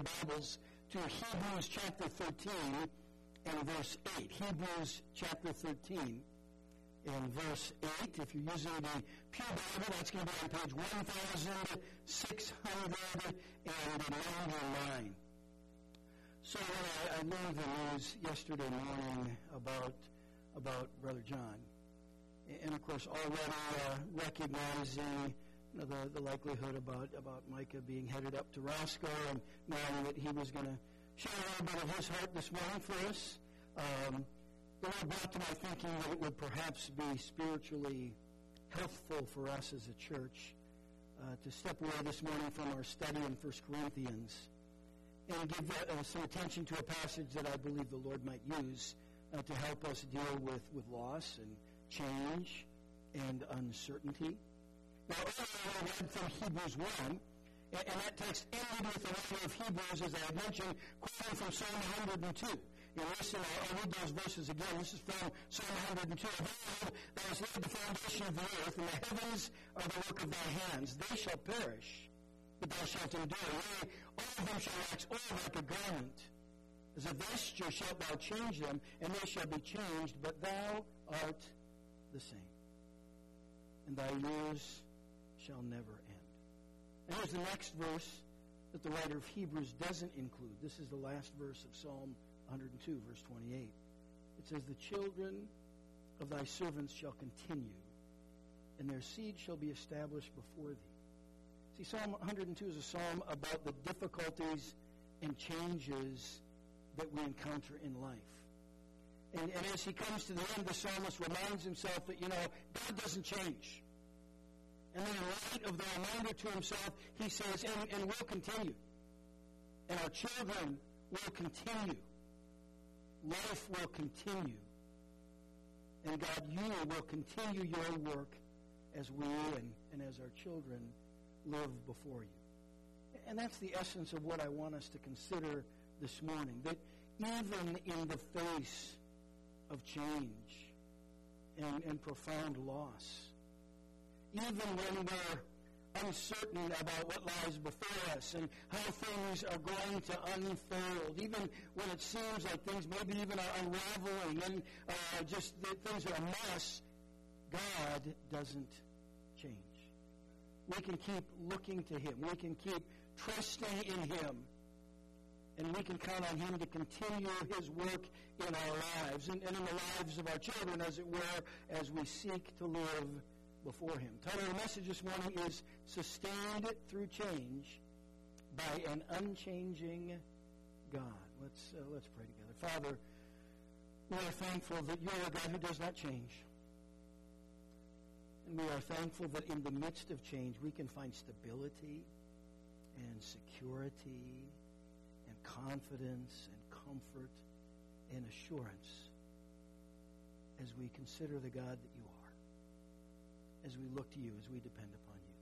Bibles to Hebrews chapter 13 and verse 8. Hebrews chapter 13 and verse 8. If you're using the Pew Bible, that's going to be on page 1699. So I learned the news yesterday morning about Brother John. And of course, already recognizing the likelihood about Micah being headed up to Roscoe, and knowing that he was going to share a little bit of his heart this morning for us, the Lord brought to my thinking that it would perhaps be spiritually healthful for us as a church to step away this morning from our study in 1 Corinthians and give some attention to a passage that I believe the Lord might use to help us deal with loss and change and uncertainty. Now, earlier I read from Hebrews 1, and that text ended with the writer of Hebrews, as I had mentioned, quoting from Psalm 102. Listen, I'll read those verses again. This is from Psalm 102. Behold, thou hast laid the foundation of the earth, and the heavens are the work of thy hands. They shall perish, but thou shalt endure. Yea, all of them shall wax old like a garment. As a vesture shalt thou change them, and they shall be changed, but thou art the same. And thy years shall never end. And here's the next verse that the writer of Hebrews doesn't include. This is the last verse of Psalm 102, verse 28. It says, the children of thy servants shall continue, and their seed shall be established before thee. See, Psalm 102 is a psalm about the difficulties and changes that we encounter in life. And as he comes to the end, the psalmist reminds himself that, God doesn't change. And then in light of the reminder to himself, he says, and we'll continue. And our children will continue. Life will continue. And God, you will continue your work as we and as our children live before you. And that's the essence of what I want us to consider this morning. That even in the face of change and profound loss, even when we're uncertain about what lies before us and how things are going to unfold, even when it seems like things maybe even are unraveling and just that things are a mess, God doesn't change. We can keep looking to Him. We can keep trusting in Him. And we can count on Him to continue His work in our lives and in the lives of our children, as it were, as we seek to live before Him. The title of the message this morning is Sustained Through Change by an Unchanging God. Let's pray together. Father, we are thankful that You are a God who does not change. And we are thankful that in the midst of change we can find stability and security and confidence and comfort and assurance as we consider the God that You are, as we look to You, as we depend upon You.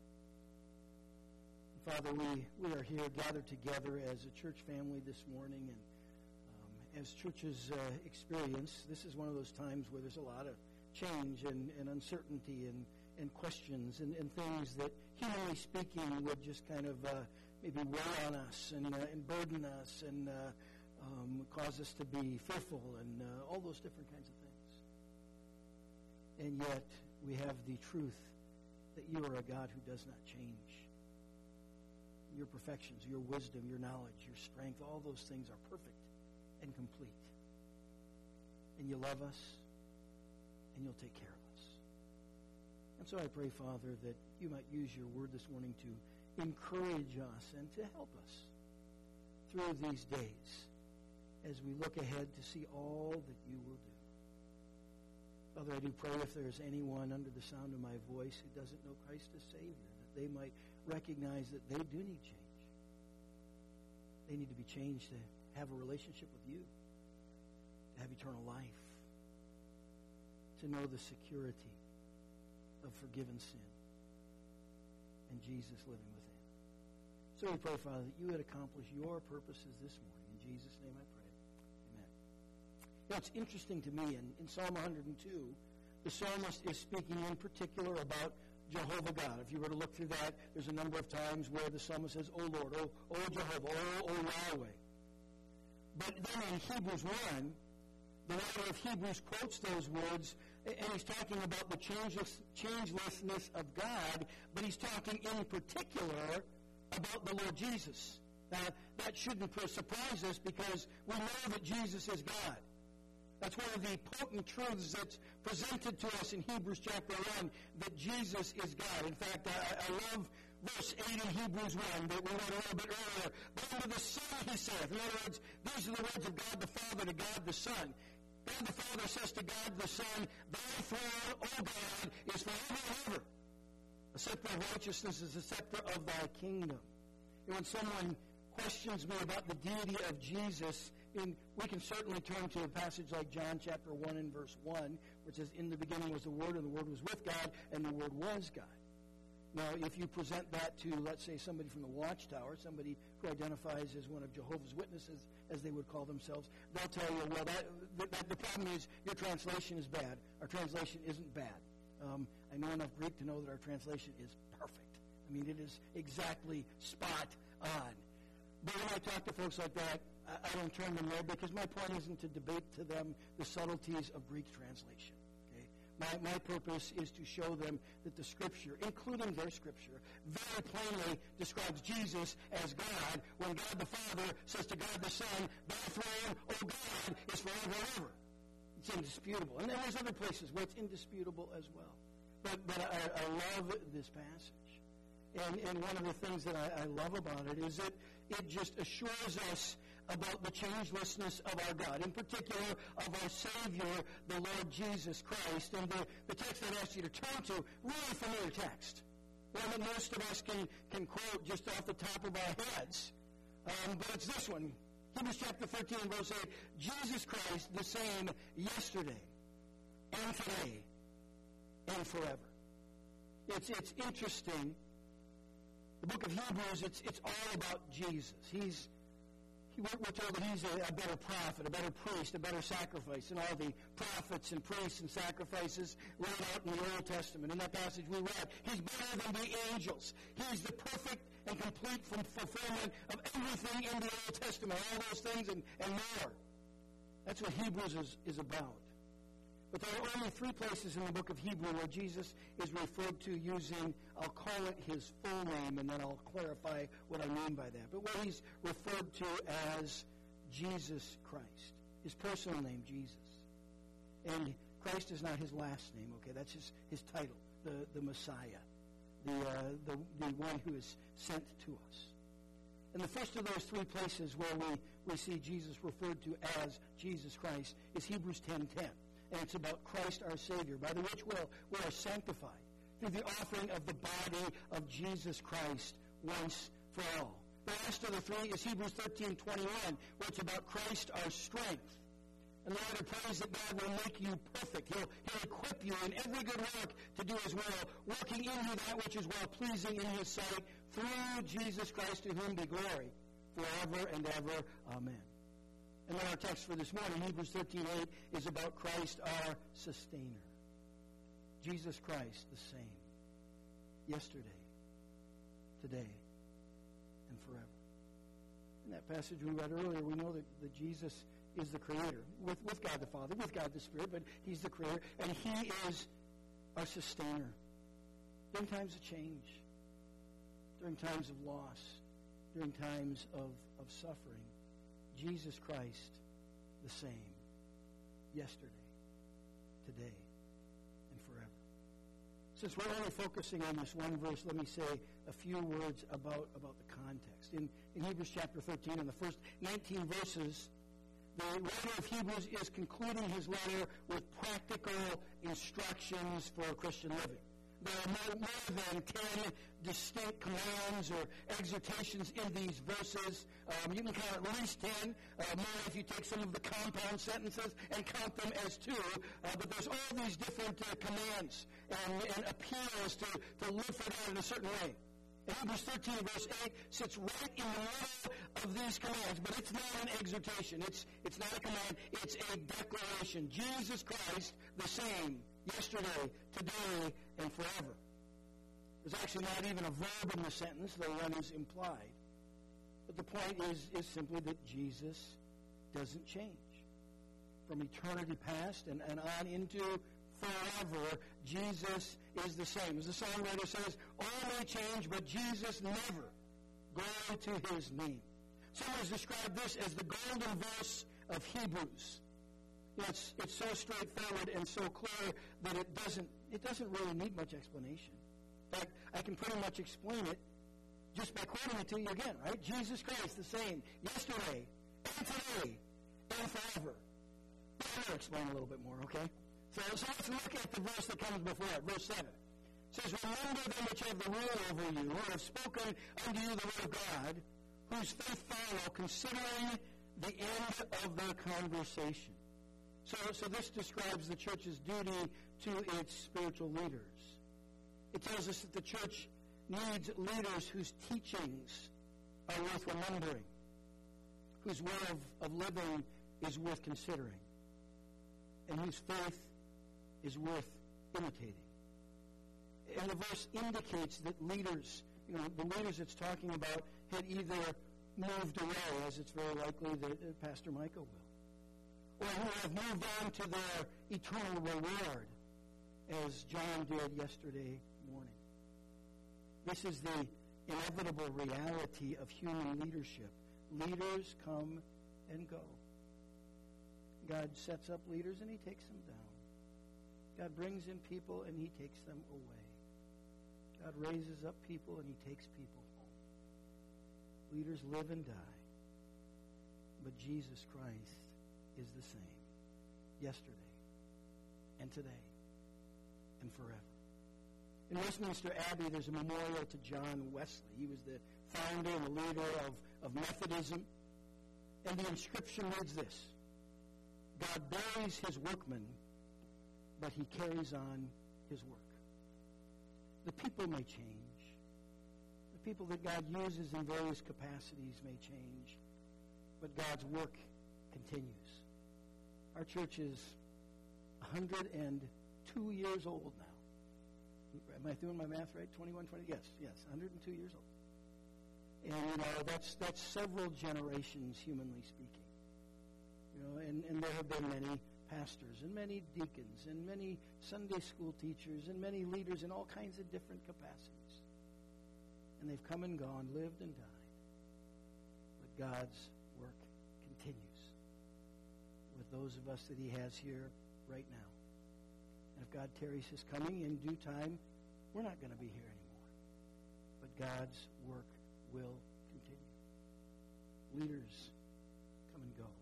Father, we are here gathered together as a church family this morning, and as churches experience, this is one of those times where there's a lot of change and uncertainty and questions and things that, humanly speaking, would just kind of maybe weigh on us and burden us and cause us to be fearful and all those different kinds of things. And yet, we have the truth that You are a God who does not change. Your perfections, Your wisdom, Your knowledge, Your strength, all those things are perfect and complete. And You love us, and You'll take care of us. And so I pray, Father, that You might use Your word this morning to encourage us and to help us through these days as we look ahead to see all that You will do. Father, I do pray if there's anyone under the sound of my voice who doesn't know Christ as Savior, that they might recognize that they do need change. They need to be changed to have a relationship with You, to have eternal life, to know the security of forgiven sin and Jesus living within. So we pray, Father, that You would accomplish Your purposes this morning. In Jesus' name I pray. Amen. Now, it's interesting to me, in Psalm 102, the psalmist is speaking in particular about Jehovah God. If you were to look through that, there's a number of times where the psalmist says, "O Lord, O Jehovah, O Yahweh." But then in Hebrews 1, the writer of Hebrews quotes those words, and he's talking about the changelessness of God, but he's talking in particular about the Lord Jesus. Now, that shouldn't surprise us because we know that Jesus is God. That's one of the potent truths that's presented to us in Hebrews chapter 1, that Jesus is God. In fact, I love verse 8 in Hebrews 1 that we read a little bit earlier. But unto the Son he saith. In other words, these are the words of God the Father to God the Son. God the Father says to God the Son, "Thy throne, O God, is forever and ever. A scepter of righteousness is the scepter of thy kingdom." And when someone questions me about the deity of Jesus, we can certainly turn to a passage like John chapter 1 and verse 1, which says, "In the beginning was the Word, and the Word was with God, and the Word was God." Now, if you present that to, let's say, somebody from the Watchtower, somebody who identifies as one of Jehovah's Witnesses, as they would call themselves, they'll tell you, well, the problem is your translation is bad. Our translation isn't bad. I know enough Greek to know that our translation is perfect. I mean, it is exactly spot on. But when I talk to folks like that, I don't turn them there because my point isn't to debate to them the subtleties of Greek translation. My purpose is to show them that the Scripture, including their Scripture, very plainly describes Jesus as God when God the Father says to God the Son, "Thy throne, O God, is forever and ever." It's indisputable. And then there's other places where it's indisputable as well. But I love this passage. And one of the things that I love about it is that it just assures us about the changelessness of our God, in particular of our Savior, the Lord Jesus Christ. And the text I'd ask you to turn to, really familiar text, one that most of us can quote just off the top of our heads. But it's this one, Hebrews chapter 13, verse 8, "Jesus Christ the same yesterday and today and forever." It's interesting. The book of Hebrews, it's all about Jesus. We're told that he's a better prophet, a better priest, a better sacrifice than all the prophets and priests and sacrifices laid out in the Old Testament. In that passage we read, he's better than the angels. He's the perfect and complete fulfillment of everything in the Old Testament, all those things and more. That's what Hebrews is about. But there are only 3 places in the book of Hebrews where Jesus is referred to using, I'll call it his full name, and then I'll clarify what I mean by that. But where he's referred to as Jesus Christ, his personal name, Jesus. And Christ is not his last name, okay? That's his title, the Messiah, the one who is sent to us. And the first of those 3 places where we see Jesus referred to as Jesus Christ is Hebrews 10:10. And it's about Christ our Savior, by the which we are sanctified through the offering of the body of Jesus Christ once for all. The last of the 3 is Hebrews 13:21, where it's about Christ our strength. And the writer prays that God will make you perfect. He'll equip you in every good work to do his will, working in you that which is well-pleasing in his sight, through Jesus Christ, to whom be glory forever and ever. Amen. And then our text for this morning, Hebrews 13:8, is about Christ our sustainer. Jesus Christ the same, yesterday, today, and forever. In that passage we read earlier, we know that Jesus is the Creator, with God the Father, with God the Spirit, but he's the Creator, and he is our sustainer. During times of change, during times of loss, during times of suffering, Jesus Christ, the same, yesterday, today, and forever. Since we're only focusing on this one verse, let me say a few words about the context. In Hebrews chapter 13, in the first 19 verses, the writer of Hebrews is concluding his letter with practical instructions for Christian living. There are more than 10 distinct commands or exhortations in these verses. You can count at least 10, more if you take some of the compound sentences and count them as 2. But there's all these different commands and appeals to live for God in a certain way. And Hebrews 13, verse 8, sits right in the middle of these commands, but it's not an exhortation. It's not a command. It's a declaration. Jesus Christ, the same, yesterday, today, and forever. There's actually not even a verb in the sentence, though one is implied. But the point is simply that Jesus doesn't change. From eternity past and on into forever, Jesus is the same. As the songwriter says, all may change, but Jesus never. Glory to his name. Some has described this as the golden verse of Hebrews. It's so straightforward and so clear that it doesn't really need much explanation. In fact, I can pretty much explain it just by quoting it to you again, right? Jesus Christ, the same, yesterday, and today, and forever. I'm going to explain a little bit more, okay? So let's look at the verse that comes before it, verse 7. It says, remember them which have the rule over you, who have spoken unto you the word of God, whose faith follow, considering the end of their conversation. So this describes the church's duty to its spiritual leaders. It tells us that the church needs leaders whose teachings are worth remembering, whose way of living is worth considering, and whose faith is worth imitating. And the verse indicates that leaders, the leaders it's talking about, had either moved away, as it's very likely that Pastor Micah will, or who have moved on to their eternal reward, as John did yesterday morning. This is the inevitable reality of human leadership. Leaders come and go. God sets up leaders and he takes them down. God brings in people and he takes them away. God raises up people and he takes people home. Leaders live and die. But Jesus Christ is the same yesterday and today and forever. In Westminster Abbey, there's a memorial to John Wesley. He was the founder and the leader of Methodism. And the inscription reads this: God buries his workmen, but he carries on his work. The people may change. The people that God uses in various capacities may change. But God's work continues. Our church is 102 years old now. Am I doing my math right? 21, 20? Yes, 102 years old. And, that's several generations, humanly speaking. And there have been many pastors and many deacons and many Sunday school teachers and many leaders in all kinds of different capacities. And they've come and gone, lived and died. But God's work continues with those of us that he has here right now. And if God tarries his coming in due time, we're not going to be here anymore. But God's work will continue. Leaders come and go.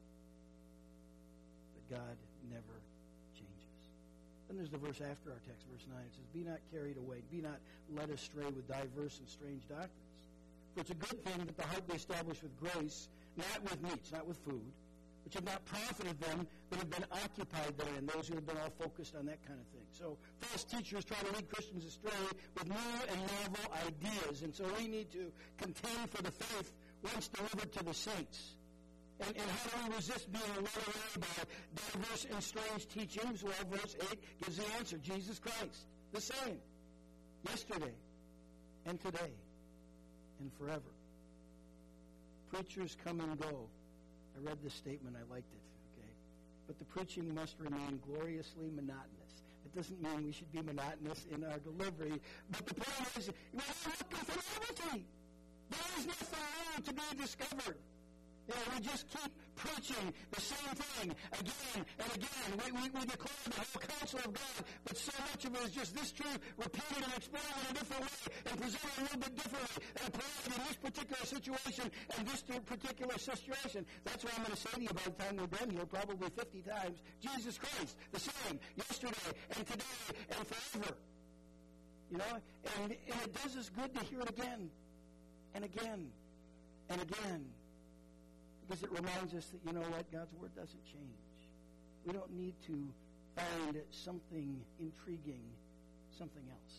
But God never changes. Then there's the verse after our text, verse 9. It says, be not carried away, be not led astray with diverse and strange doctrines. For it's a good thing that the heart be established with grace, not with meats, not with food, which have not profited them that have been occupied therein, those who have been all focused on that kind of thing. So false teachers try to lead Christians astray with new and novel ideas. And so we need to contend for the faith once delivered to the saints. And how do we resist being led away by diverse and strange teachings? Well, verse 8 gives the answer. Jesus Christ, the same, yesterday and today and forever. Preachers come and go. I read this statement. I liked it. Okay, but the preaching must remain gloriously monotonous. It doesn't mean we should be monotonous in our delivery. But the point is, we're looking for novelty. There is nothing new to be discovered. We just keep preaching the same thing again and again. We declare the whole counsel of God, but so much of it is just this truth repeated and explained in a different way and presented a little bit differently and applied in this particular situation and this particular situation. That's what I'm going to say to you by the time we're done here, probably 50 times. Jesus Christ, the same, yesterday and today and forever. And it does us good to hear it again and again and again. Because it reminds us that, God's Word doesn't change. We don't need to find something intriguing, something else.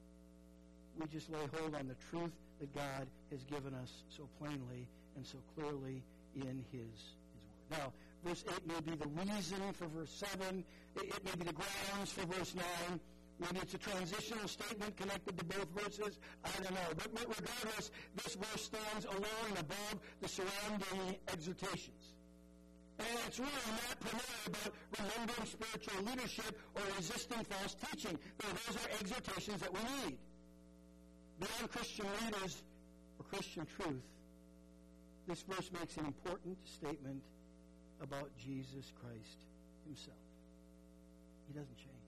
We just lay hold on the truth that God has given us so plainly and so clearly in His Word. Now, verse 8 may be the reason for verse 7. It may be the grounds for verse 9. Maybe it's a transitional statement connected to both verses. I don't know. But regardless, this verse stands alone above the surrounding exhortations. And it's really not primarily about remembering spiritual leadership or resisting false teaching. Those are exhortations that we need. Beyond Christian leaders or Christian truth, this verse makes an important statement about Jesus Christ himself. He doesn't change.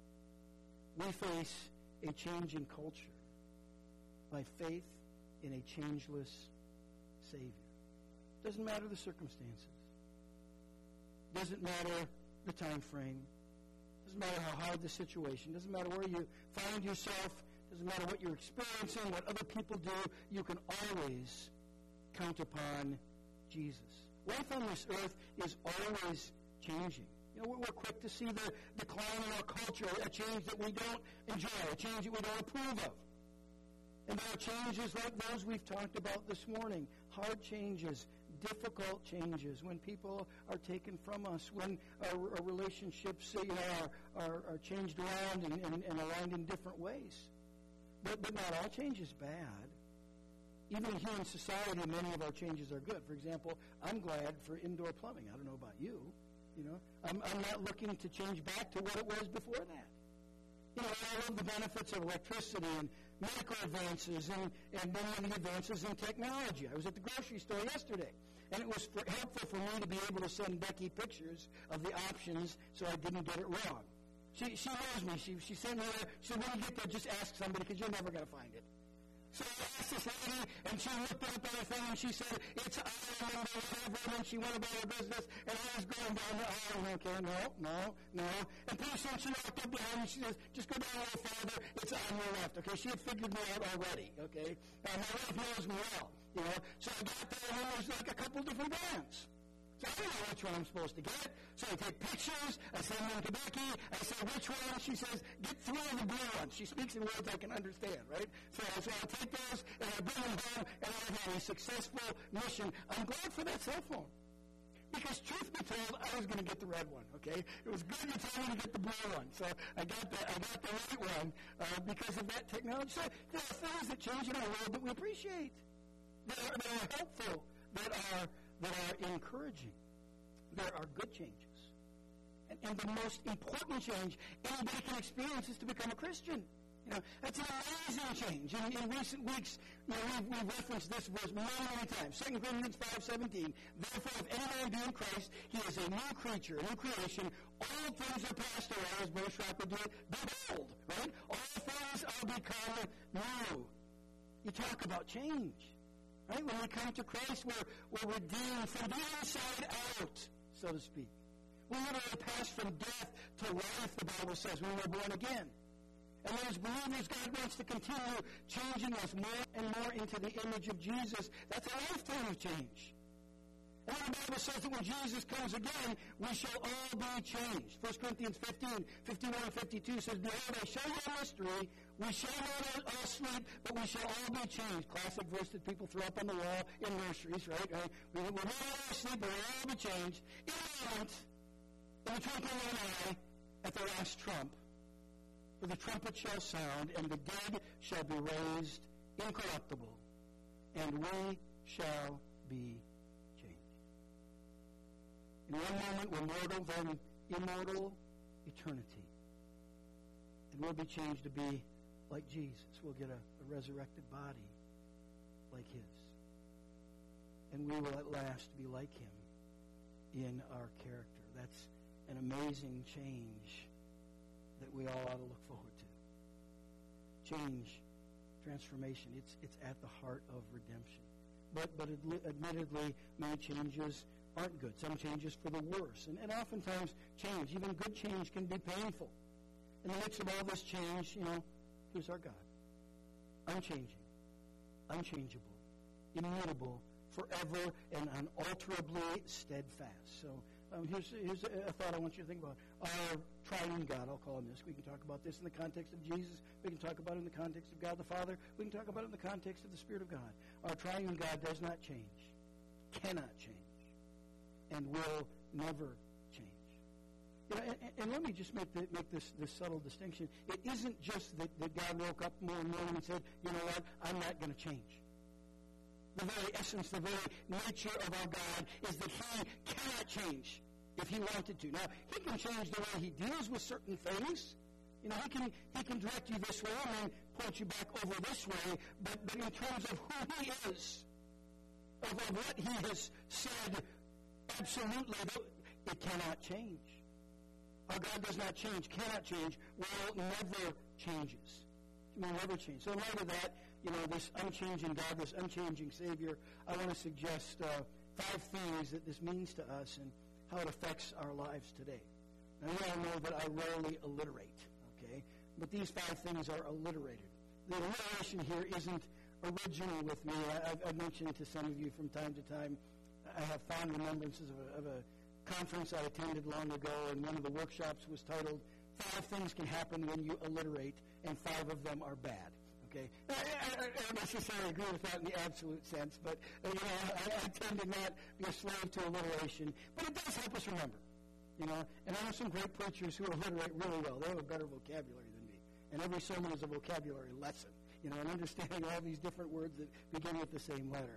We face a changing culture by faith in a changeless Savior. Doesn't matter the circumstances. Doesn't matter the time frame. Doesn't matter how hard the situation. Doesn't matter where you find yourself. Doesn't matter what you're experiencing, what other people do. You can always count upon Jesus. Life on this earth is always changing. You know, we're quick to see the decline in our culture, a change that we don't enjoy, a change that we don't approve of. And there are changes like those we've talked about this morning. Hard changes, difficult changes, when people are taken from us, when our relationships are changed around and aligned in different ways. But not all change is bad. Even in human society, many of our changes are good. For example, I'm glad for indoor plumbing. I don't know about you. You know, I'm not looking to change back to what it was before that. You know, I love the benefits of electricity and medical advances and many of the advances in technology. I was at the grocery store yesterday, and it was helpful for me to be able to send Becky pictures of the options so I didn't get it wrong. She knows me. She sent me there. She said, when you get there, just ask somebody because you're never going to find it. So I asked this lady, and she looked up at her thing, and she said, it's aisle number whatever, and then she went about her business, and I was going down the aisle, and okay, no. And pretty soon she walked up behind me, and she says, just go down a little farther, it's on your left, okay? She had figured me out already, okay? My wife knows me well, you know? So I got there, and there was like a couple different brands. So I don't know which one I'm supposed to get. So I take pictures. I send them to Becky. I say, which one? She says, get 3 of the blue ones. She speaks in words I can understand, right? So I take those, and I bring them home, and I have a successful mission. I'm glad for that cell phone. Because truth be told, I was going to get the red one, okay? It was good you told me to get the blue one. So I got the right one because of that technology. So there are things that change in our world that we appreciate, that are helpful, that are encouraging. There are good changes. And the most important change anybody can experience is to become a Christian. You know, that's an amazing change. In recent weeks, you know, we've referenced this verse many times. 2 Corinthians 5:17. Therefore, if any man be in Christ, he is a new creature, a new creation. All things are passed away, as Brother Schropp do it. Behold, right? All things are become new. You talk about change. Right? When we come to Christ, we're redeemed from the inside out, so to speak. We literally pass from death to life, the Bible says, when we're born again. And as believers, God wants to continue changing us more and more into the image of Jesus. That's a lifetime of change. And the Bible says that when Jesus comes again, we shall all be changed. 1 Corinthians 15:51 and 52 says, behold, I show you a mystery. We shall not all sleep, but we shall all be changed. Classic verse that people throw up on the wall in nurseries, right? We will not all sleep, but we'll all be changed. In a moment, in the twinkling of an eye, at the last trump. For the trumpet shall sound, and the dead shall be raised incorruptible, and we shall be changed. In one moment we're mortal, then immortal eternity. And we'll be changed to be like Jesus. We'll get a resurrected body like his. And we will at last be like him in our character. That's an amazing change that we all ought to look forward to. Change, transformation, it's at the heart of redemption. But admittedly, many changes aren't good. Some changes for the worse. And oftentimes, change, even good change, can be painful. In the midst of all this change, you know, here's our God. Unchanging, unchangeable, immutable, forever, and unalterably steadfast. So here's a thought I want you to think about. Our triune God, I'll call him this. We can talk about this in the context of Jesus. We can talk about it in the context of God the Father. We can talk about it in the context of the Spirit of God. Our triune God does not change, cannot change, and will never change. And let me just make this subtle distinction. It isn't just that God woke up one morning and said, you know what, I'm not going to change. The very essence, the very nature of our God is that he cannot change if he wanted to. Now, he can change the way he deals with certain things. You know, he can direct you this way and then point you back over this way. But in terms of who he is, of what he has said, absolutely, it cannot change. Our God does not change, cannot change, will never changes. It will never change. So in light of that, you know, this unchanging God, this unchanging Savior, I want to suggest 5 things that this means to us and how it affects our lives today. Now, you all know that I rarely alliterate, okay? But these 5 things are alliterated. The alliteration here isn't original with me. I've mentioned to some of you from time to time, I have fond remembrances of a conference I attended long ago, and one of the workshops was titled, 5 Things Can Happen When You Alliterate, and 5 of them are bad. Okay, I don't necessarily agree with that in the absolute sense, but you know, I tend to not be a slave to alliteration. But it does help us remember, you know. And I know some great preachers who alliterate really well. They have a better vocabulary than me, and every sermon is a vocabulary lesson, you know, and understanding all these different words that begin with the same letter.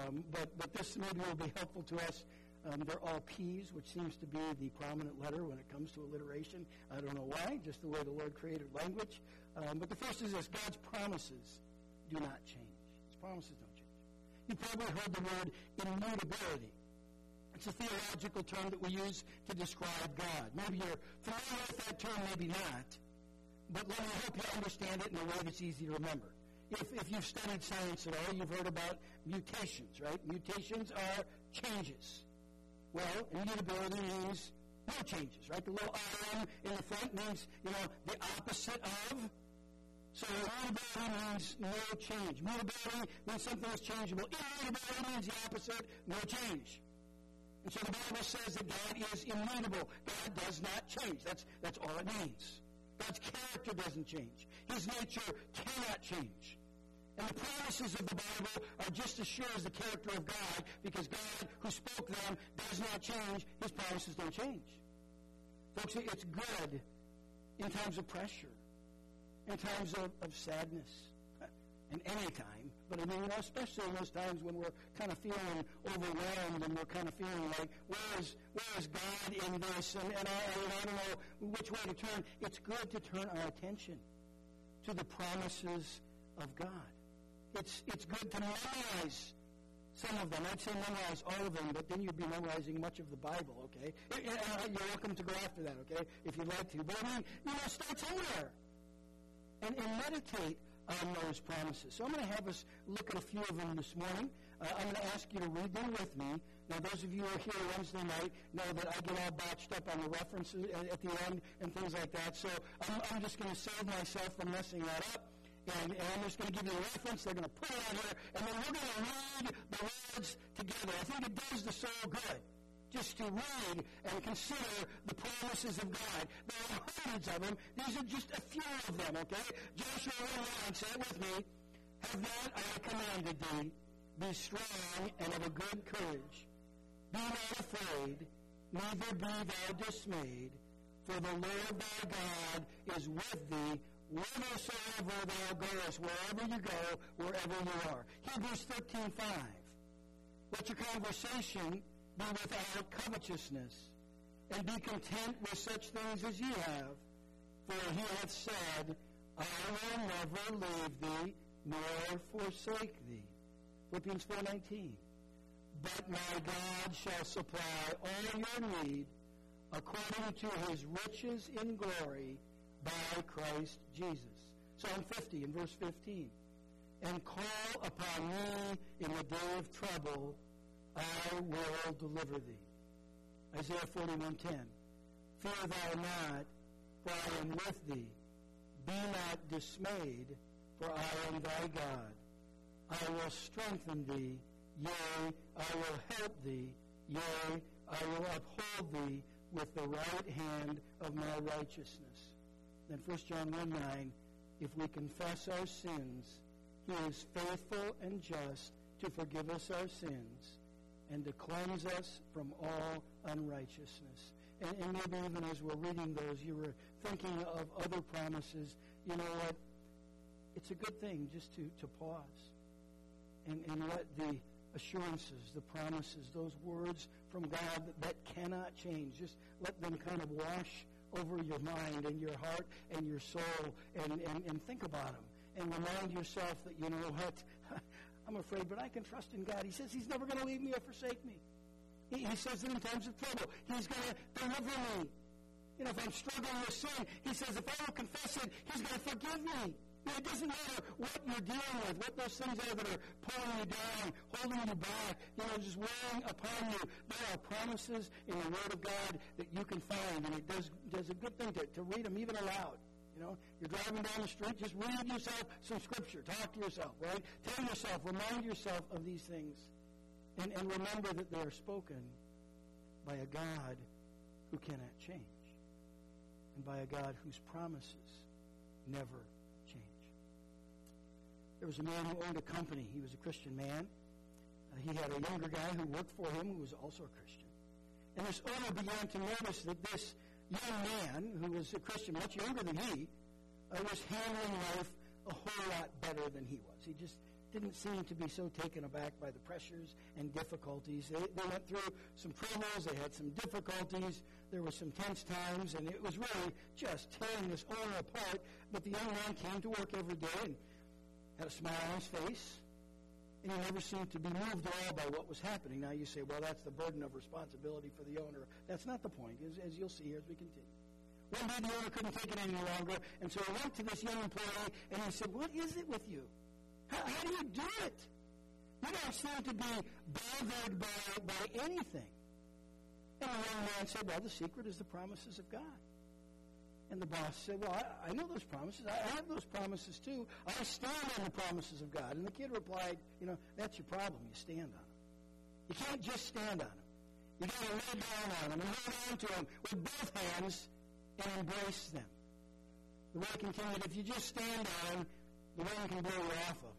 But this maybe will be helpful to us. They're all P's, which seems to be the prominent letter when it comes to alliteration. I don't know why, just the way the Lord created language. But the first is this: God's promises do not change. His promises don't change. You probably heard the word immutability. It's a theological term that we use to describe God. Maybe you're familiar with that term, maybe not. But let me help you understand it in a way that's easy to remember. If you've studied science at all, you've heard about mutations, right? Mutations are changes. Well, immutability means no changes, right? The little IM in the front means, you know, the opposite of. So immutability means no change. Mutability means something is changeable. Immutability means the opposite, no change. And so the Bible says that God is immutable. God does not change. That's all it means. God's character doesn't change. His nature cannot change. And the promises of the Bible are just as sure as the character of God, because God, who spoke them, does not change. His promises don't change. Folks, it's good in times of pressure, in times of sadness, and any time. But I mean, you know, especially in those times when we're kind of feeling overwhelmed and we're kind of feeling like, where is God in this? And I don't know which way to turn. It's good to turn our attention to the promises of God. It's good to memorize some of them. I'd say memorize all of them, but then you'd be memorizing much of the Bible, okay? You're welcome to go after that, okay, if you'd like to. But I mean, you know, start somewhere and meditate on those promises. So I'm going to have us look at a few of them this morning. I'm going to ask you to read them with me. Now, those of you who are here Wednesday night know that I get all botched up on the references at the end and things like that. So I'm just going to save myself from messing that up. And I'm just going to give you a reference. They're going to put it out here, and then we're going to read the words together. I think it does the soul good just to read and consider the promises of God. There are hundreds of them. These are just a few of them, okay? Joshua 1:9, say it with me. Have not I commanded thee, be strong and of a good courage. Be not afraid, neither be thou dismayed, for the Lord thy God is with thee, whithersoever thou goest, wherever you go, wherever you are. Hebrews 13:5. Let your conversation be without covetousness, and be content with such things as ye have. For he hath said, I will never leave thee, nor forsake thee. Philippians 4:19. But my God shall supply all your need according to his riches in glory by Christ Jesus. Psalm 50 and verse 15. And call upon me in the day of trouble, I will deliver thee. Isaiah 41:10. Fear thou not, for I am with thee. Be not dismayed, for I am thy God. I will strengthen thee, yea, I will help thee, yea, I will uphold thee with the right hand of my righteousness. Then 1 John 1:9, if we confess our sins, he is faithful and just to forgive us our sins and to cleanse us from all unrighteousness. and maybe even as we're reading those, you were thinking of other promises. You know what? It's a good thing just to pause and let the assurances, the promises, those words from God that cannot change, just let them kind of wash over your mind and your heart and your soul, and think about them. And remind yourself that, you know what, I'm afraid, but I can trust in God. He says He's never going to leave me or forsake me. He says that in times of trouble, He's going to deliver me. You know, if I'm struggling with sin, He says if I will confess it, He's going to forgive me. You know, it doesn't matter what you're dealing with, what those things are that are pulling you down, holding you back, you know, just weighing upon you. There are promises in the Word of God that you can find, and it does a good thing to read them even aloud. You know, you're driving down the street, just read yourself some Scripture. Talk to yourself, right? Tell yourself, remind yourself of these things. And remember that they are spoken by a God who cannot change, and by a God whose promises never change. There was a man who owned a company. He was a Christian man. He had a younger guy who worked for him who was also a Christian. And this owner began to notice that this young man, who was a Christian, much younger than he, was handling life a whole lot better than he was. He just didn't seem to be so taken aback by the pressures and difficulties. They went through some troubles. They had some difficulties. There were some tense times, and it was really just tearing this owner apart. But the young man came to work every day and had a smile on his face, and he never seemed to be moved at all by what was happening. Now you say, well, that's the burden of responsibility for the owner. That's not the point, as you'll see here as we continue. One day the owner couldn't take it any longer, and so he went to this young employee, and he said, what is it with you? How do you do it? You don't seem to be bothered by anything. And the young man said, well, the secret is the promises of God. And the boss said, well, I know those promises. I have those promises too. I stand on the promises of God. And the kid replied, you know, that's your problem. You stand on them. You can't just stand on them. You got to lay down on them and hold on to them with both hands and embrace them. The way continued, if you just stand on them, the wind can blow you off of them.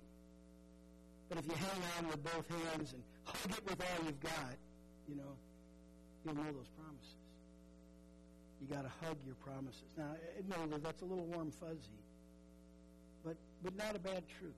But if you hang on with both hands and hug it with all you've got, you know, you'll know those promises. You got to hug your promises. Now, admittedly, that's a little warm fuzzy, but not a bad truth.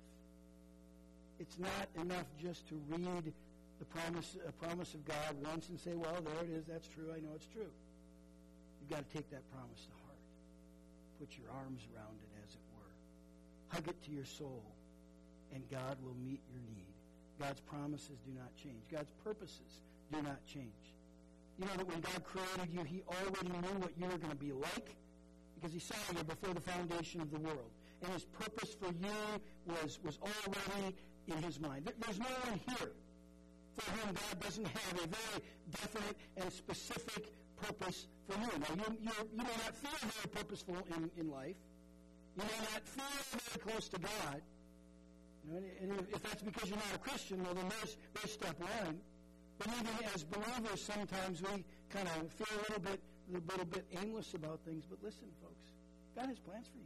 It's not enough just to read a promise of God once and say, well, there it is, that's true, I know it's true. You've got to take that promise to heart. Put your arms around it, as it were. Hug it to your soul, and God will meet your need. God's promises do not change. God's purposes do not change. You know that when God created you, He already knew what you were going to be like because He saw you before the foundation of the world. And His purpose for you was already in His mind. There's no one here for whom God doesn't have a very definite and specific purpose for you. Now, you may not feel very purposeful in life. You may not feel very close to God. You know, and if that's because you're not a Christian, well, then there's step one. But even as believers, sometimes we kind of feel a little bit aimless about things. But listen, folks, God has plans for you.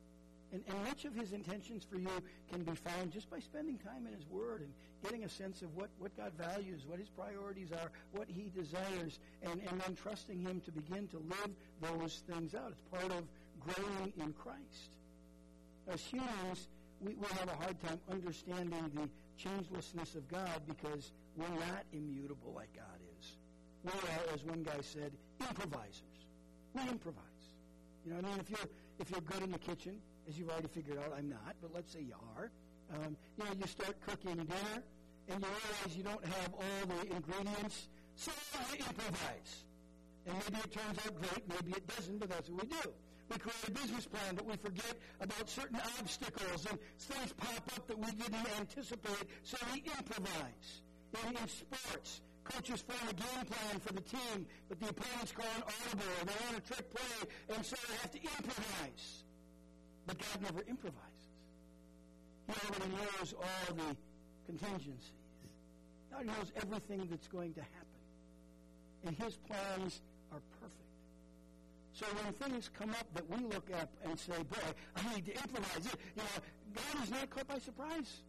And much of His intentions for you can be found just by spending time in His Word and getting a sense of what God values, what His priorities are, what He desires, and then trusting Him to begin to live those things out. It's part of growing in Christ. As humans, we have a hard time understanding the changelessness of God because we're not immutable like God is. We are, as one guy said, improvisers. We improvise. You know what I mean? If you're good in the kitchen, as you've already figured out, I'm not, but let's say you are. You know, you start cooking dinner, and you realize you don't have all the ingredients, so you improvise. And maybe it turns out great, maybe it doesn't, but that's what we do. We create a business plan, but we forget about certain obstacles, and things pop up that we didn't anticipate, so we improvise. In sports, coaches form a game plan for the team, but the opponents call an audible, or they run a trick play, and so they have to improvise. But God never improvises. He already knows all the contingencies. God knows everything that's going to happen. And His plans are perfect. So when things come up that we look at and say, boy, I need to improvise it, you know, God is not caught by surprise.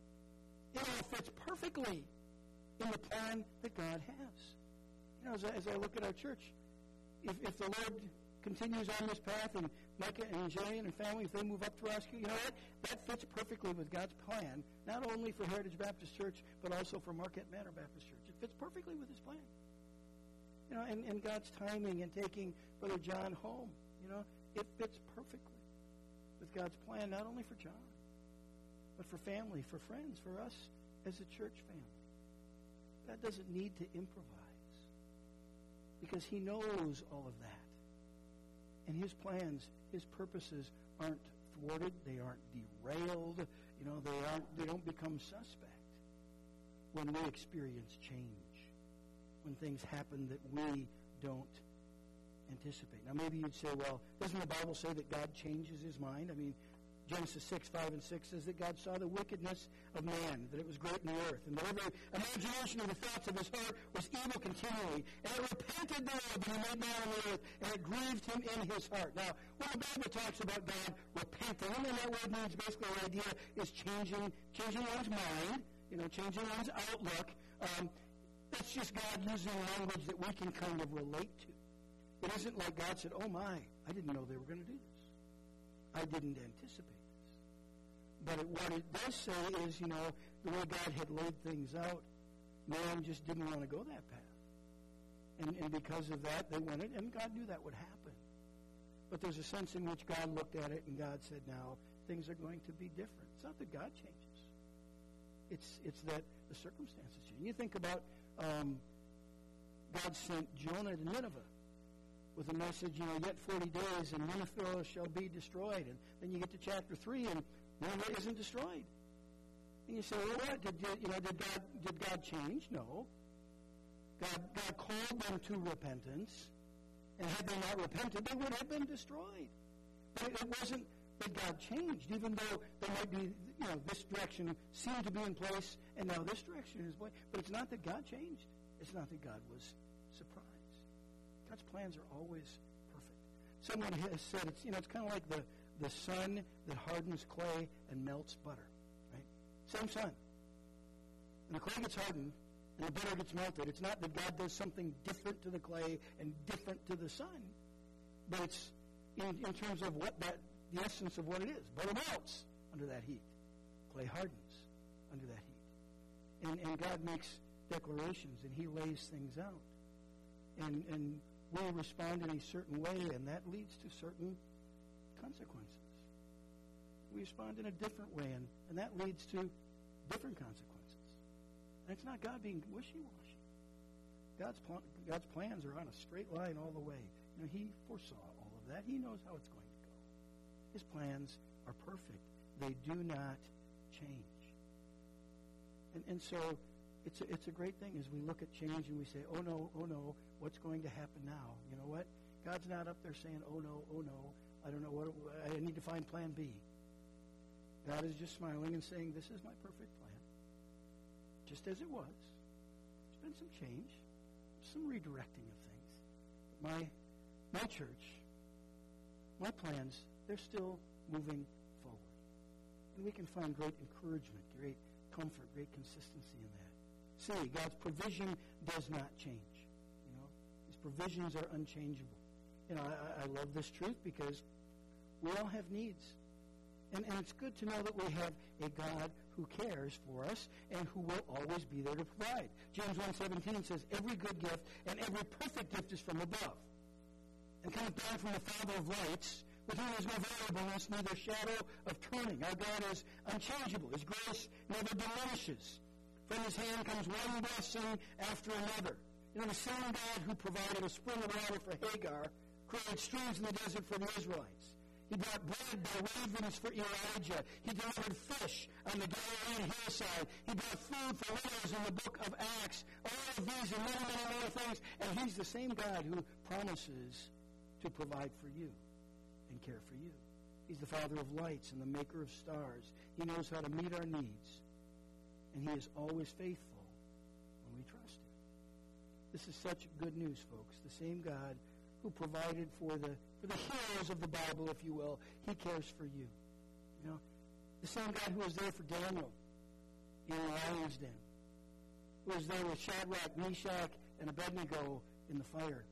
It all fits perfectly in the plan that God has. You know, as I look at our church, if the Lord continues on this path, and Micah and Jay and family, if they move up to rescue, you know what? That fits perfectly with God's plan, not only for Heritage Baptist Church, but also for Marquette Manor Baptist Church. It fits perfectly with his plan. You know, and God's timing and taking Brother John home, you know, it fits perfectly with God's plan, not only for John, but for family, for friends, for us as a church family. God doesn't need to improvise because he knows all of that. And his plans, his purposes aren't thwarted. They aren't derailed. You know, they don't become suspect when we experience change, when things happen that we don't anticipate. Now, maybe you'd say, well, doesn't the Bible say that God changes his mind? I mean, Genesis 6, 5, and 6 says that God saw the wickedness of man, that it was great in the earth, and that every imagination of the thoughts of his heart was evil continually. And it repented thereof, and he made man on the earth, and it grieved him in his heart. Now, when the Bible talks about God repenting, and that word means basically the idea is changing one's mind, you know, changing one's outlook. That's just God using language that we can kind of relate to. It isn't like God said, oh my, I didn't know they were going to do this. I didn't anticipate this. But what it does say is, you know, the way God had laid things out, man just didn't want to go that path. And because of that, they went it, and God knew that would happen. But there's a sense in which God looked at it, and God said, now, things are going to be different. It's not that God changes. It's that the circumstances change. You think about God sent Jonah to Nineveh with a message, you know, yet 40 days and Nineveh shall be destroyed. And then you get to chapter 3 and Nineveh isn't destroyed. And you say, well, what? Did God change? No. God called them to repentance. And had they not repented, they would have been destroyed. But it wasn't that God changed, even though there might be, you know, this direction seemed to be in place, and now this direction is way. But it's not that God changed. It's not that God was surprised. God's plans are always perfect. Someone has said it's kind of like the sun that hardens clay and melts butter, right? Same sun. And the clay gets hardened and the butter gets melted. It's not that God does something different to the clay and different to the sun, but it's in terms of what the essence of what it is. Butter melts under that heat. Clay hardens under that heat. And God makes declarations and he lays things out. And we respond in a certain way, and that leads to certain consequences. We respond in a different way, and that leads to different consequences. And it's not God being wishy-washy. God's plans are on a straight line all the way. You know, he foresaw all of that. He knows how it's going to go. His plans are perfect. They do not change. And so it's a great thing as we look at change and we say, oh no, what's going to happen now? You know what? God's not up there saying, oh no, I don't know I need to find plan B. God is just smiling and saying, this is my perfect plan. Just as it was. There's been some change, some redirecting of things. But my church, my plans, they're still moving forward. And we can find great encouragement, great comfort, great consistency in that. See, God's provision does not change. You know, his provisions are unchangeable. You know, I love this truth because we all have needs. And it's good to know that we have a God who cares for us and who will always be there to provide. James 1:17 says, every good gift and every perfect gift is from above, and cometh down from the Father of lights, with whom is no variableness, neither shadow of turning. Our God is unchangeable. His grace never diminishes. From his hand comes one blessing after another. You know, the same God who provided a spring of water for Hagar created streams in the desert for the Israelites. He brought bread by ravens for Elijah. He delivered fish on the Galilean hillside. He brought food for widows in the book of Acts. All of these and many, many more things. And he's the same God who promises to provide for you and care for you. He's the Father of lights and the maker of stars. He knows how to meet our needs. And he is always faithful when we trust him. This is such good news, folks. The same God who provided for the heroes of the Bible, if you will, he cares for you. You know, the same God who was there for Daniel in the lion's den, who was there with Shadrach, Meshach, and Abednego in the fire.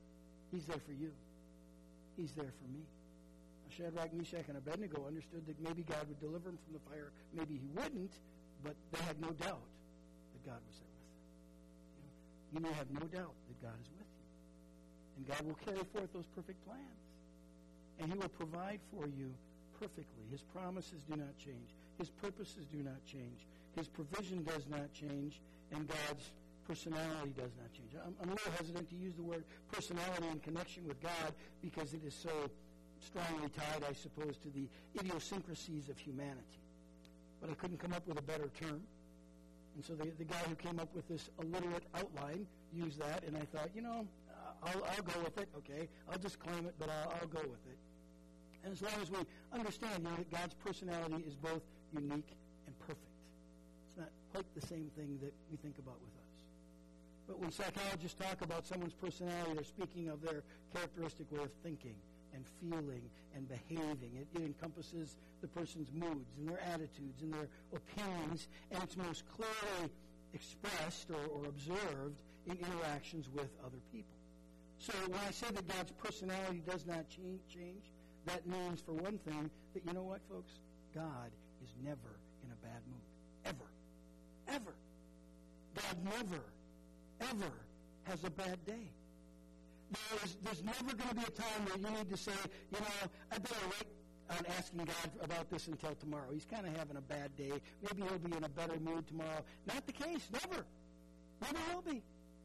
He's there for you. He's there for me. Shadrach, Meshach, and Abednego understood that maybe God would deliver them from the fire. Maybe he wouldn't, but they had no doubt that God was there with them. You may have no doubt that God is with you. And God will carry forth those perfect plans. And he will provide for you perfectly. His promises do not change. His purposes do not change. His provision does not change. And God's personality does not change. I'm a little hesitant to use the word personality in connection with God because it is so strongly tied, I suppose, to the idiosyncrasies of humanity. But I couldn't come up with a better term. And so the guy who came up with this illiterate outline used that, and I thought, I'll go with it, okay? I'll just claim it, but I'll go with it. And as long as we understand, that God's personality is both unique and perfect. It's not quite the same thing that we think about with us. But when psychologists talk about someone's personality, they're speaking of their characteristic way of thinking and feeling and behaving. It encompasses the person's moods and their attitudes and their opinions, and it's most clearly expressed or observed in interactions with other people. So when I say that God's personality does not change, that means, for one thing, that you know what, folks? God is never in a bad mood. Ever. Ever. God never, ever has a bad day. There's never going to be a time where you need to say, I better wait on asking God about this until tomorrow. He's kind of having a bad day. Maybe he'll be in a better mood tomorrow. Not the case. Never. Never will be.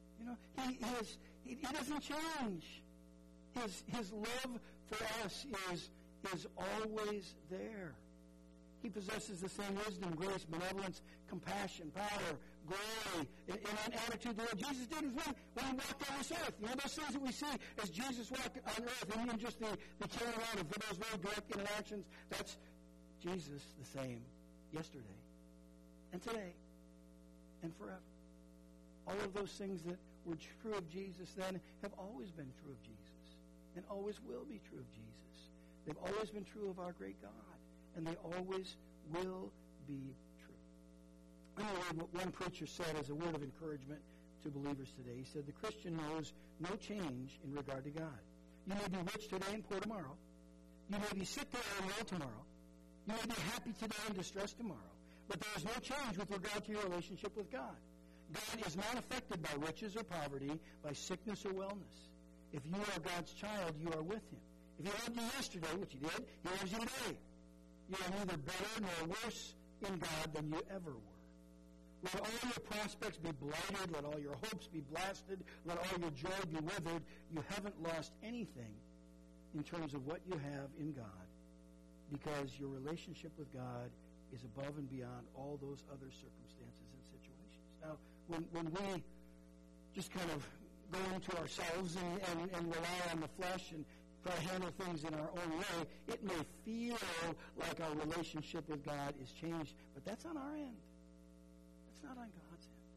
He doesn't change. His love for us is always there. He possesses the same wisdom, grace, benevolence, compassion, power, glory, and an attitude that Jesus did when he walked on this earth. Those things that we see as Jesus walked on earth, and even just the carrying out of those very direct interactions, that's Jesus the same yesterday and today and forever. All of those things that were true of Jesus then have always been true of Jesus and always will be true of Jesus. They've always been true of our great God. And they always will be true. I'm going to read what one preacher said as a word of encouragement to believers today. He said, the Christian knows no change in regard to God. You may be rich today and poor tomorrow. You may be sick today and well tomorrow. You may be happy today and distressed tomorrow. But there is no change with regard to your relationship with God. God is not affected by riches or poverty, by sickness or wellness. If you are God's child, you are with him. If he loved you yesterday, which he did, he loves you today. You are neither better nor worse in God than you ever were. Let all your prospects be blighted. Let all your hopes be blasted. Let all your joy be withered. You haven't lost anything in terms of what you have in God, because your relationship with God is above and beyond all those other circumstances and situations. Now, when we just kind of go into ourselves and rely on the flesh and try to handle things in our own way, it may feel like our relationship with God is changed, but that's on our end. That's not on God's end.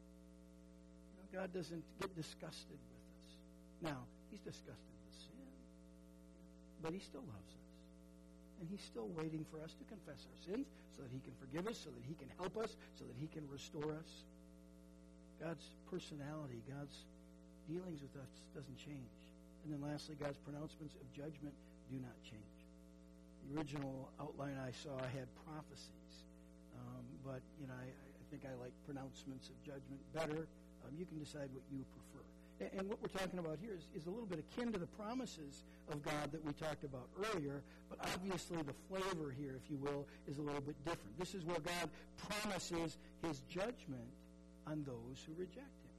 God doesn't get disgusted with us. Now, he's disgusted with sin, but he still loves us. And he's still waiting for us to confess our sins so that he can forgive us, so that he can help us, so that he can restore us. God's personality, God's dealings with us doesn't change. And then lastly, God's pronouncements of judgment do not change. The original outline I saw had prophecies, but I think I like pronouncements of judgment better. You can decide what you prefer. And what we're talking about here is a little bit akin to the promises of God that we talked about earlier, but obviously the flavor here, if you will, is a little bit different. This is where God promises his judgment on those who reject him.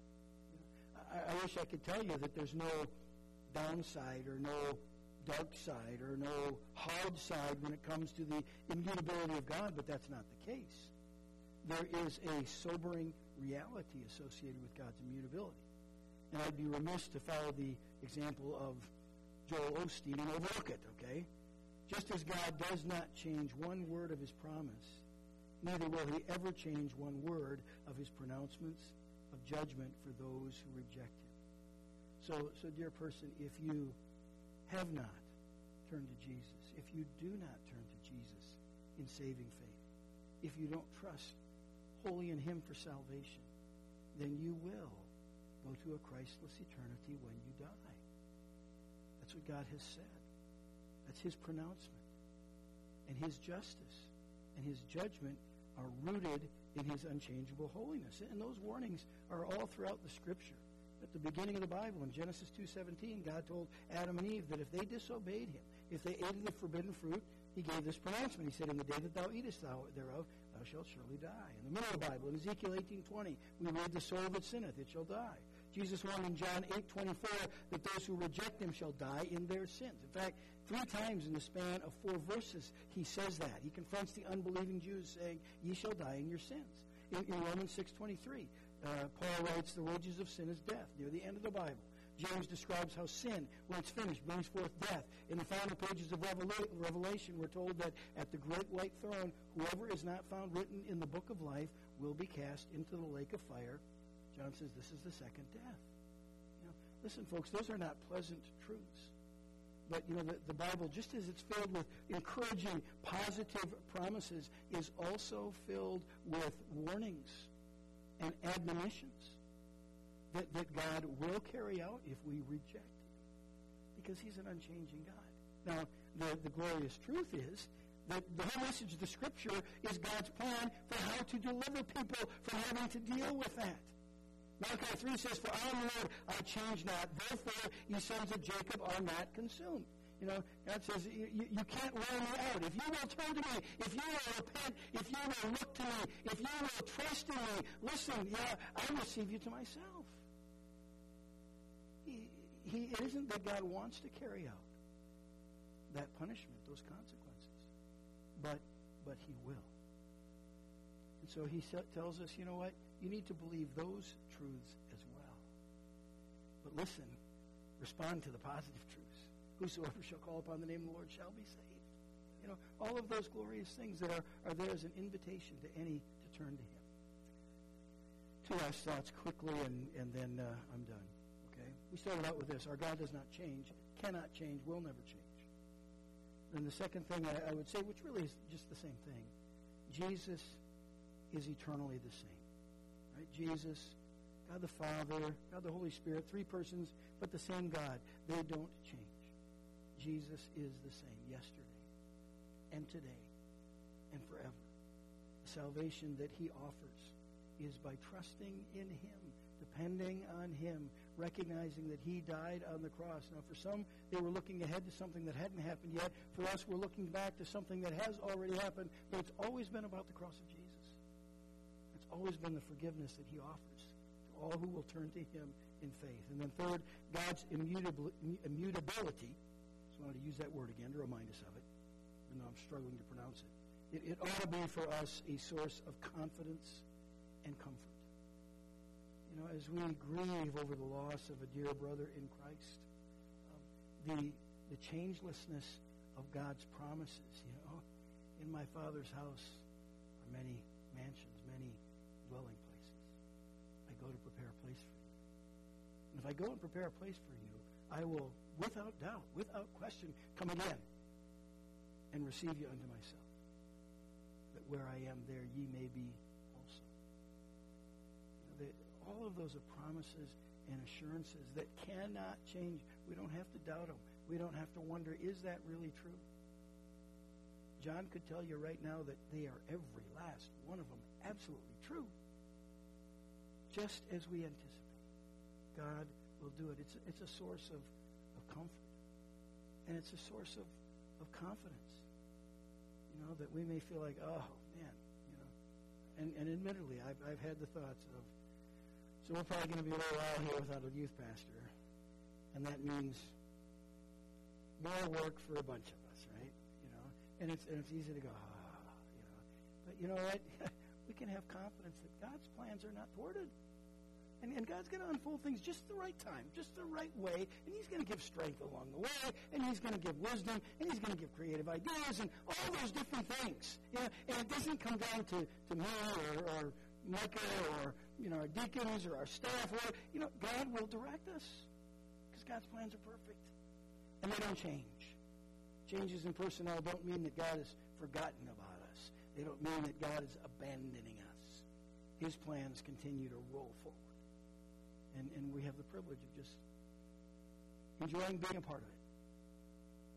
I wish I could tell you that there's no downside or no dark side or no hard side when it comes to the immutability of God, but that's not the case. There is a sobering reality associated with God's immutability. And I'd be remiss to follow the example of Joel Osteen and overlook it, okay? Just as God does not change one word of his promise, neither will he ever change one word of his pronouncements of judgment for those who reject him. So dear person, if you have not turned to Jesus, if you do not turn to Jesus in saving faith, if you don't trust wholly in him for salvation, then you will go to a Christless eternity when you die. That's what God has said. That's his pronouncement. And his justice and his judgment are rooted in his unchangeable holiness. And those warnings are all throughout the Scripture. At the beginning of the Bible, in Genesis 2:17, God told Adam and Eve that if they disobeyed him, if they ate of the forbidden fruit, he gave this pronouncement. He said, in the day that thou eatest thereof, thou shalt surely die. In the middle of the Bible, in Ezekiel 18:20, we read, the soul that sinneth, it shall die. Jesus warned in John 8:24 that those who reject him shall die in their sins. In fact, 3 times in the span of 4 verses, he says that. He confronts the unbelieving Jews, saying, ye shall die in your sins. In Romans 6:23, Paul writes, the wages of sin is death, near the end of the Bible. James describes how sin, when it's finished, brings forth death. In the final pages of Revelation, we're told that at the great white throne, whoever is not found written in the book of life will be cast into the lake of fire. John says this is the second death. Listen, folks, those are not pleasant truths. But, the Bible, just as it's filled with encouraging, positive promises, is also filled with warnings and admonitions that God will carry out if we reject him, because he's an unchanging God. Now, the glorious truth is that the whole message of the Scripture is God's plan for how to deliver people from having to deal with that. Malachi 3 says, for I am the Lord, I change not. Therefore, ye sons of Jacob are not consumed. God says, you can't wear me out. If you will turn to me, if you will repent, if you will look to me, if you will trust in me, listen, I'll receive you to myself. It isn't that God wants to carry out that punishment, those consequences, but he will. And so he tells us, you know what? You need to believe those truths as well. But listen, respond to the positive truths. Whosoever shall call upon the name of the Lord shall be saved. All of those glorious things that are there as an invitation to any to turn to him. 2 last thoughts quickly, and then I'm done. Okay? We started out with this. Our God does not change, cannot change, will never change. And the second thing I would say, which really is just the same thing, Jesus is eternally the same. Right? Jesus, God the Father, God the Holy Spirit, 3 persons, but the same God. They don't change. Jesus is the same yesterday and today and forever. The salvation that he offers is by trusting in him, depending on him, recognizing that he died on the cross. Now, for some, they were looking ahead to something that hadn't happened yet. For us, we're looking back to something that has already happened, but it's always been about the cross of Jesus. It's always been the forgiveness that he offers to all who will turn to him in faith. And then third, God's immutability. I wanted to use that word again to remind us of it, even though I'm struggling to pronounce it. It ought to be for us a source of confidence and comfort. As we grieve over the loss of a dear brother in Christ, the changelessness of God's promises. In my Father's house are many mansions, many dwelling places. I go to prepare a place for you. And if I go and prepare a place for you, I will, without doubt, without question, come again and receive you unto myself, that where I am, there ye may be also. All of those are promises and assurances that cannot change. We don't have to doubt them. We don't have to wonder, is that really true? John could tell you right now that they are, every last one of them, absolutely true. Just as we anticipate. God will do it. It's a source of comfort. And it's a source of confidence. That we may feel like, oh, man, And admittedly, I've had the thoughts of, so we're probably going to be a little while here without a youth pastor. And that means more work for a bunch of us, right? And it's easy to go, But you know what? We can have confidence that God's plans are not thwarted. And God's going to unfold things just the right time, just the right way, and he's going to give strength along the way, and he's going to give wisdom, and he's going to give creative ideas, and all those different things. And it doesn't come down to me or Micah or our deacons or our staff. God will direct us because God's plans are perfect, and they don't change. Changes in personnel don't mean that God has forgotten about us. They don't mean that God is abandoning us. His plans continue to roll forward. And we have the privilege of just enjoying being a part of it.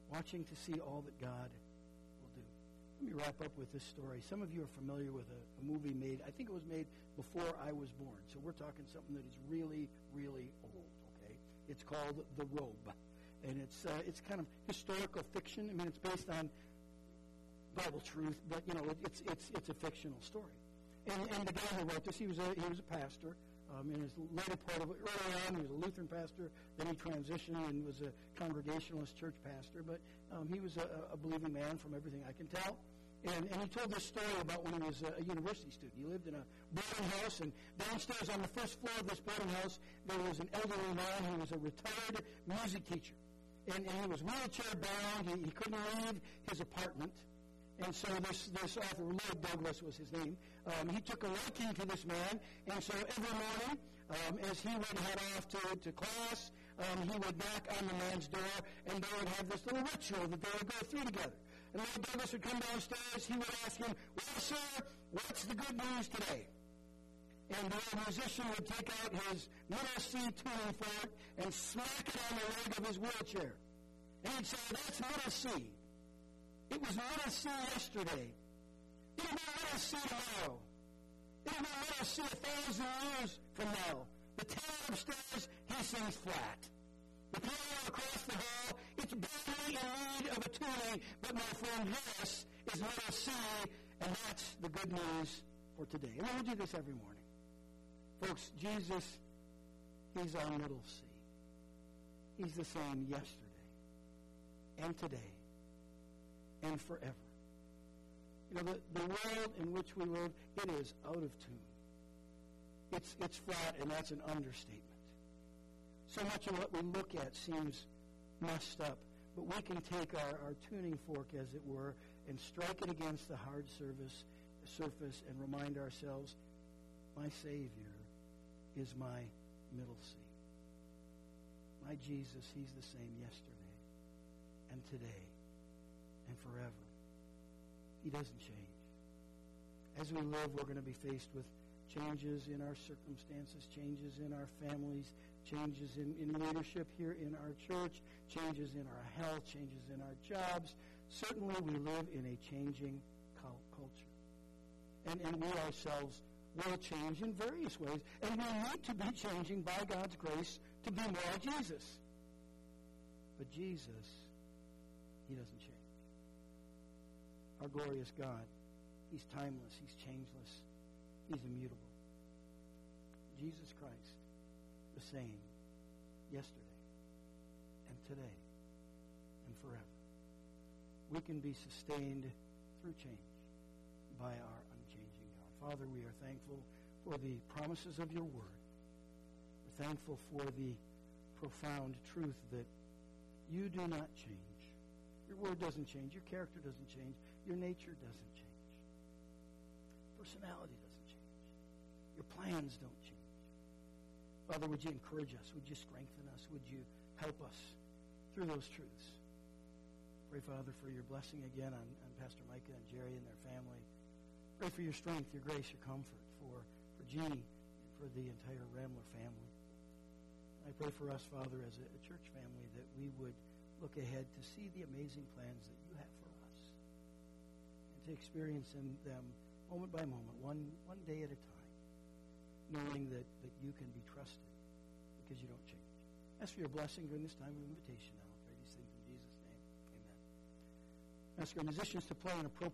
watching to see all that God will do. Let me wrap up with this story. Some of you are familiar with a movie made, I think it was made before I was born. So we're talking something that is really, really old, okay? It's called The Robe. And it's kind of historical fiction. I mean, it's based on Bible truth, but, you know, it's a fictional story. And the guy who wrote this, he was a pastor. In his later part of it, early on, he was a Lutheran pastor. Then he transitioned and was a Congregationalist church pastor. But he was a believing man from everything I can tell. And he told this story about when he was a university student. He lived in a boarding house, and downstairs on the first floor of this boarding house, there was an elderly man who was a retired music teacher. And he was wheelchair-bound. He couldn't leave his apartment. And so this author, Lloyd Douglas was his name, he took a liking to this man. And so every morning, as he would head off to class, he would knock on the man's door, and they would have this little ritual that they would go through together. And Lloyd Douglas would come downstairs. He would ask him, "Well, sir, what's the good news today?" And the old musician would take out his middle C tuning fork and smack it on the leg of his wheelchair. And he'd say, "That's middle C. It was middle C yesterday. It'll be middle C tomorrow. It'll be middle C 1,000 years from now." The tenor upstairs, he sings flat. The piano across the hall, it's badly in need of a tuning, but my friend, this is middle C, and that's the good news for today. And we'll do this every morning. Folks, Jesus, he's our middle C. He's the same yesterday and today and forever. You know, the world in which we live, it is out of tune. It's flat, and that's an understatement. So much of what we look at seems messed up, but we can take our tuning fork, as it were, and strike it against the hard surface and remind ourselves, my Savior is my middle C. My Jesus, he's the same yesterday and today and forever. He doesn't change. As we live, we're going to be faced with changes in our circumstances, changes in our families, changes in leadership here in our church, changes in our health, changes in our jobs. Certainly we live in a changing culture. And we ourselves will change in various ways. And we need to be changing by God's grace to be more like Jesus. But Jesus, he doesn't change. Our glorious God, he's timeless, he's changeless, he's immutable. Jesus Christ, the same yesterday and today and forever. We can be sustained through change by our unchanging God. Father, we are thankful for the promises of your word. We're thankful for the profound truth that you do not change. Your word doesn't change. Your character doesn't change. Your nature doesn't change. Personality doesn't change. Your plans don't change. Father, would you encourage us? Would you strengthen us? Would you help us through those truths? Pray, Father, for your blessing again on Pastor Micah and Jerry and their family. Pray for your strength, your grace, your comfort for Jeannie and for the entire Ramler family. I pray for us, Father, as a church family, that we would look ahead to see the amazing plans that you have for us and to experience in them moment by moment, one day at a time, knowing that you can be trusted because you don't change. Ask for your blessing during this time of invitation now. I pray these things in Jesus' name. Amen. Ask our musicians to play an appropriate